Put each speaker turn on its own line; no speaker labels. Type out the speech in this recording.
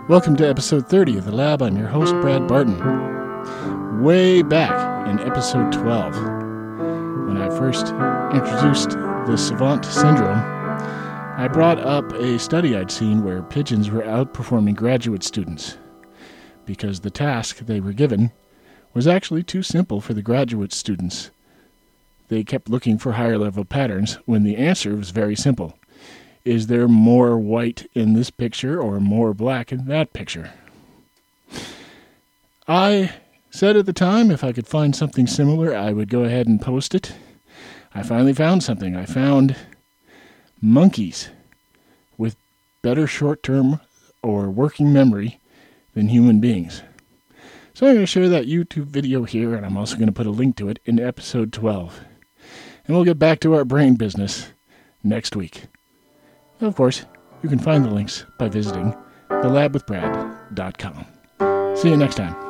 Welcome to episode 30 of The Lab. I'm your host, Brad Barton. Way back in episode 12, when I first introduced the savant syndrome, I brought up a study I'd seen where pigeons were outperforming graduate students because the task they were given was actually too simple for the graduate students. They kept looking for higher level patterns when the answer was very simple. Is there more white in this picture or more black in that picture? I said at the time if I could find something similar, I would go ahead and post it. I finally found something. I found monkeys with better short-term or working memory than human beings. So I'm going to share that YouTube video here, and I'm also going to put a link to it in episode 12. And we'll get back to our brain business next week. Of course, you can find the links by visiting thelabwithbrad.com. See you next time.